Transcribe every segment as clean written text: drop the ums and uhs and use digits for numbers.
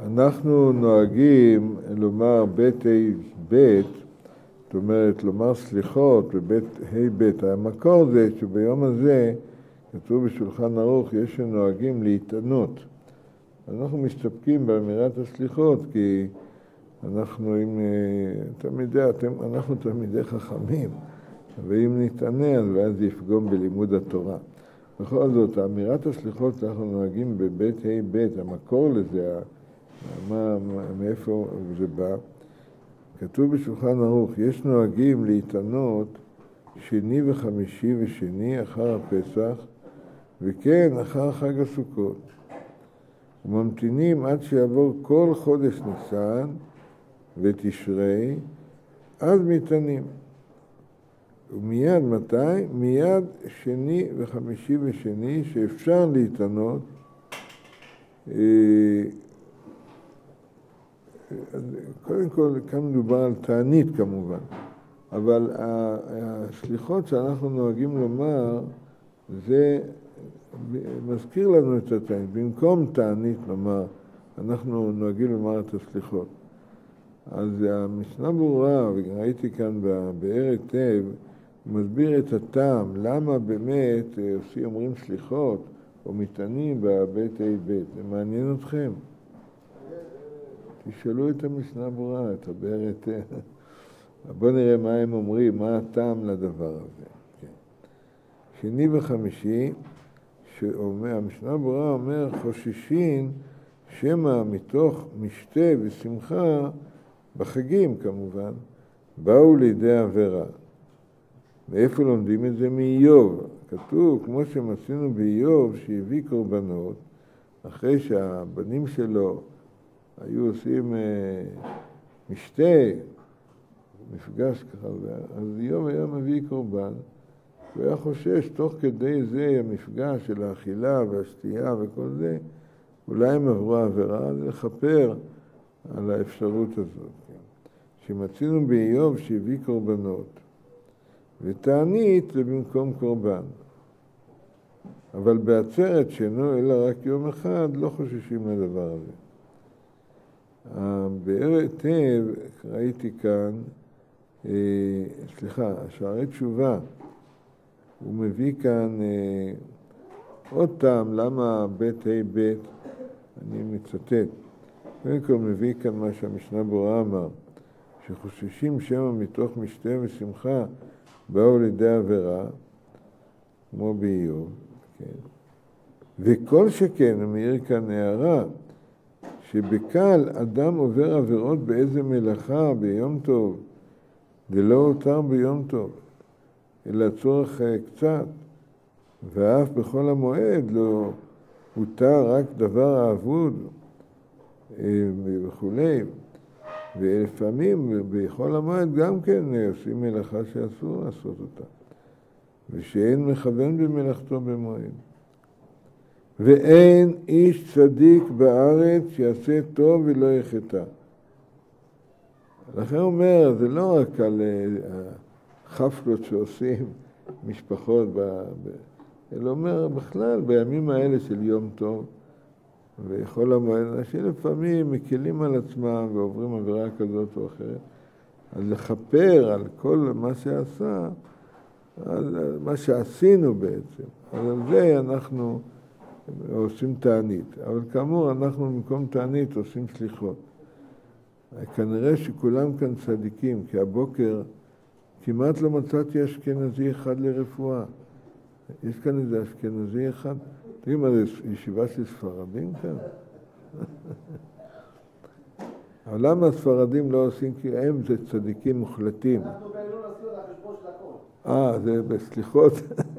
אנחנו נוהגים לומר בית ה' בית, זאת אומרת לומר סליחות בבית ה' בית. המקור זה שביום הזה כתוב בשולחן ערוך יש שנוהגים להתענות. אנחנו מסתפקים באמירת הסליחות כי אנחנו אנחנו תלמידי חכמים, ואם נתענה אז זה יפגום בלימוד התורה. בכל זאת, אמירת הסליחות אנחנו נוהגים בבית ה' בית, המקור לזה, מאיפה זה בא? כתוב בשולחן ערוך, יש נוהגים להתענות שני וחמישי ושני אחר הפסח, וכן אחר חג הסוכות. וממתינים עד שיעבור כל חודש ניסן ותשרי, אז מתענים. ומיד מתי? מיד שני וחמישי ושני שאפשר להתענות. קודם כל, כאן מדובר על תענית כמובן, אבל הסליחות שאנחנו נוהגים לומר, זה מזכיר לנו את התענית. במקום תענית לומר, אנחנו נוהגים לומר את הסליחות. אז המשנה ברורה, וראיתי כאן בבאר היטב, מסביר את הטעם, למה באמת אומרים סליחות או מתענים בבית ה' בית. זה מעניין אתכם? תשאלו את המשנה ברורה, את הבאר היטב. בואו נראה מה הם אומרים, מה הטעם לדבר הזה. כן. שני וחמישי, המשנה ברורה אומר, חוששין שמא מתוך משתה ושמחה, בחגים כמובן, באו לידי עבירה. מאיפה לומדים את זה? מאיוב. כתוב, כמו שמצינו באיוב, שהביא קורבנות, אחרי שהבנים שלו היו עושים משתה, מפגש ככה, אז איוב היה מביא קורבן, הוא היה חושש, תוך כדי זה, המפגש של האכילה והשתייה וכל זה, אולי הם עברו עבירה, לכפר על האפשרות הזאת. שמצינו באיוב שהביא קורבנות, ותענית זה במקום קורבן. אבל בעצרת שאינו אלא רק יום אחד, לא חוששים לדבר הזה. הבאר היטב, ראיתי כאן, שערי תשובה, הוא מביא כאן עוד טעם, למה בית ה' בית, אני מצטט. קודם כל מביא כאן מה שהמשנה ברורה אמר, שחוששים שמא מתוך משתה ושמחה באו לידי עבירה, כמו באיוב, כן. וכל שכן, הוא מעיר כאן הערה, שבקל אדם עובר עבירות באיזה מלאכה ביום טוב, ולא הותר ביום טוב, אלא צורך קצת, ואף בכל המועד לא הותר רק דבר האבוד וכולי. ולפעמים בכל המועד גם כן עושים מלאכה שאסור לעשות אותה, ושאין מכוון במלאכתו במועד. ואין איש צדיק בארץ שיעשה טוב ולא יחטא. לכן אומר, זה לא רק על חפלות שעושים משפחות, אלא אומר בכלל בימים האלה של יום טוב, ויכול המועד, אנשים לפעמים מקלים על עצמם ועוברים עבירה כזאת או אחרת, אז לכפר על כל מה שעשה, על מה שעשינו בעצם, אז על זה אנחנו עושים תענית. אבל כאמור, אנחנו במקום תענית עושים סליחות. כנראה שכולם כאן צדיקים, כי הבוקר כמעט לא מצאתי אשכנזי אחד לרפואה. יש כאן איזה אשכנזי אחד? תראי מה זה ישיבה של ספרדים כאן? אבל למה הספרדים לא עושים? כי הם זה צדיקים מוחלטים. אנחנו כאלה לא נסיר על החשבון של הכל. זה בסליחות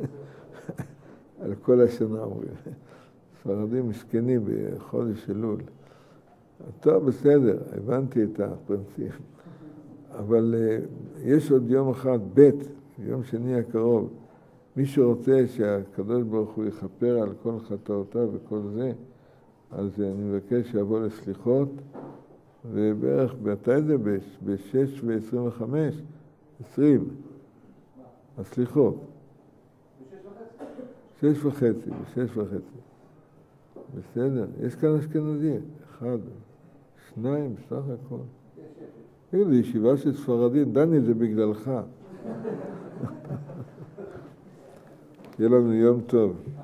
על כל השנה אומרים. ספרדים מסכנים בחודש אלול. טוב, בסדר, הבנתי את הפרינציפ. אבל יש עוד יום אחד, יום שני הקרוב, מי שרוצה שהקדוש ברוך הוא יכפר על כל חטאותיו וכל זה, אז אני מבקש שיבוא לסליחות, ובערך, מתי זה? ב-6:25, 20, הסליחות. ב-6:30. 6:30. בסדר, יש כאן אשכנזי, אחד. 2 בסך הכל. תגיד לי, ישיבה של ספרדים, דני, זה בגללך. יהיה לנו יום טוב.